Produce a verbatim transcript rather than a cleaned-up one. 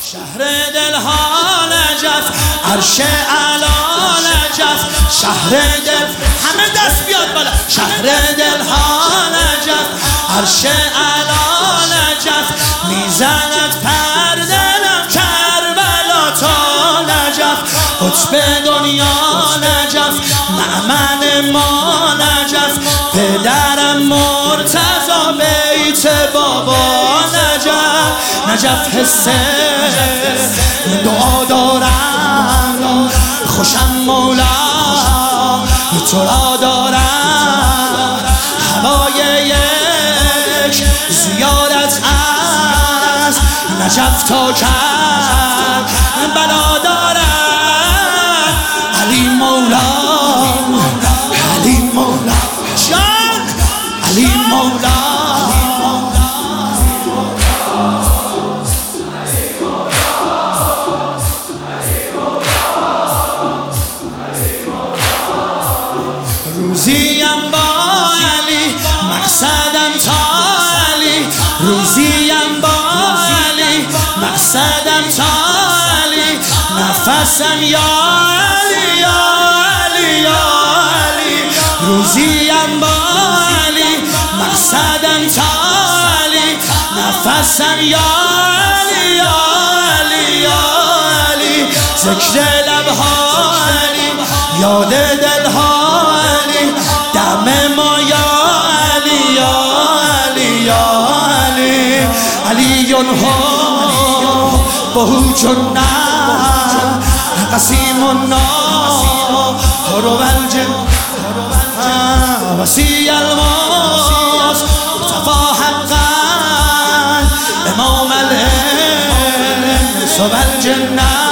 شهر دلها نجف، عرش اعلی نجف، شهر دل همه دست بیاد بالا. شهر دلها نجف، عرش اعلی نجف، میزند پر دلم کربلا تا نجف، قطب دنیا نجف، مأمن ما نجف، پدرم مرتضی بیت بابا نجف، نجف حسه دعا دارم، خوشم مولا تو را دارم، هوای یک زیارت از نجف تا کربلا دارم. علی مولا، علی مولا جان، علی مولا. روزیم با علی، مقصدم تا علی، روزیم با علی، مقصدم تا علی، نفسم یا علی یا علی یا علی، روزیم با علی، مقصدم تا علی، نفسم یا علی یا علی یا علی، ذکر لبها علی، یاد دلها علی، دم ما یا علی یا علی یا علی، علی ها بهو جنة قسیم النار والجن وسیع الماس مصطفى حقا امام الانس والجنة